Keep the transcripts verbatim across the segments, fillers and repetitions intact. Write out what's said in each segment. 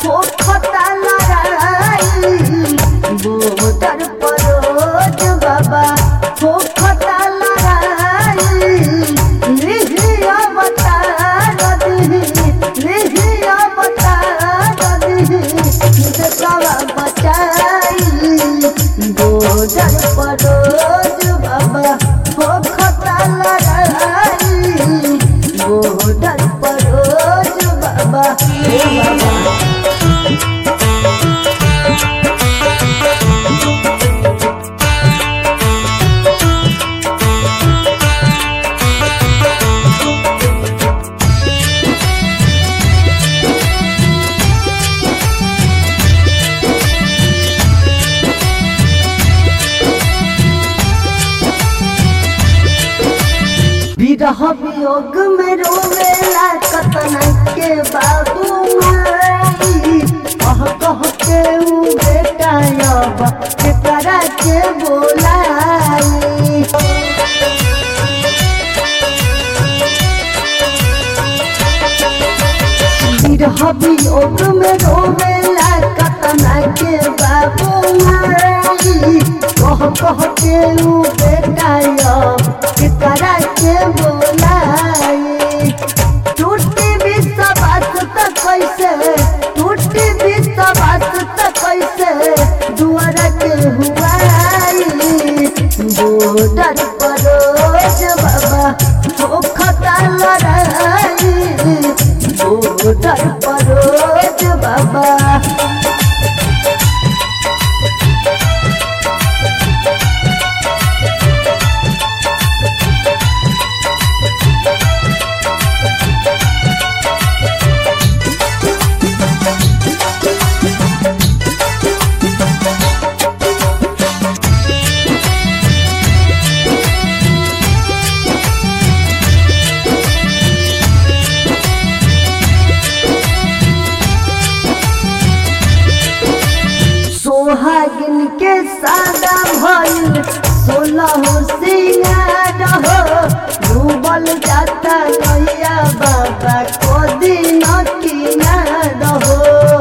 हो खता लड़ाई बॉर्डर पर रोज बाबा हो खता लड़ाई लिहिया बता दी लिहिया बता दी देशवा बचाई बॉर्डर पर रोज बाबा हो खता लड़ाई बॉर्डर पर रोज बाबा हे बाबा। विरह वियोग में रोवेला कतना के बाबू माई कह कह के उ बेटा अब केकरा के बोलाई विरह वियोग में रोवेला कतना के बाबू माई कह कह के उ बेटा अब केकरा के बोलाई टूटी विश्वास त कैसे टूटी विश्वास त कैसे दुआर के हुआई बॉर्डर पर रोज बाबा हो खता लड़ाई बॉर्डर पर रोज बाबा। सोहागिन के सादा भइल सोलह सिंगार हो डूबल जाता नैया बाबा को दिन किनार हो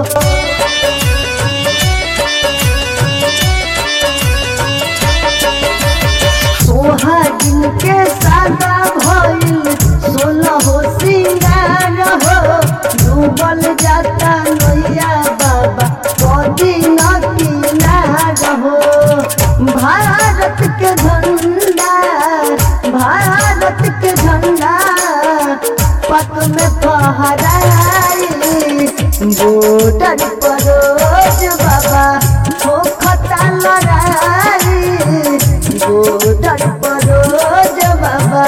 सोहागिन के सादा भइल सोलह सिंगार हो डूबल जाता नैया बाबा को दिन हो भारत के झंडा भारत के झंडा पक में फहराई बॉर्डर पर रोज बाबा हो खता लड़ाई बॉर्डर पर रोज बाबा।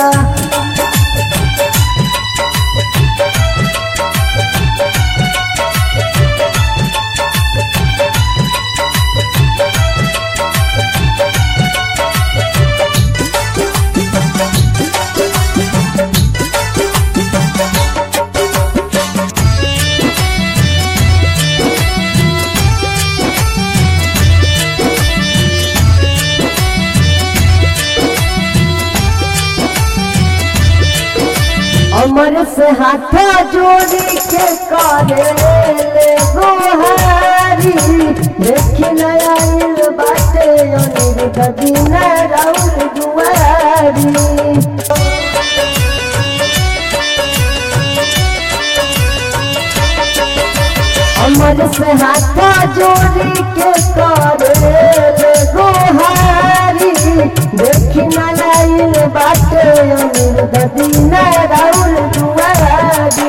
अमर से हाथ जोड़ी के करे ले गोहारी देखी नयाइल बाटे अनिरुद्ध दिन राउर दुआरी अमर से हाथ जोड़ी के करे ले गोहारी देखी नयाइल बाटे अनिरुद्ध दिन राउर दुआरी।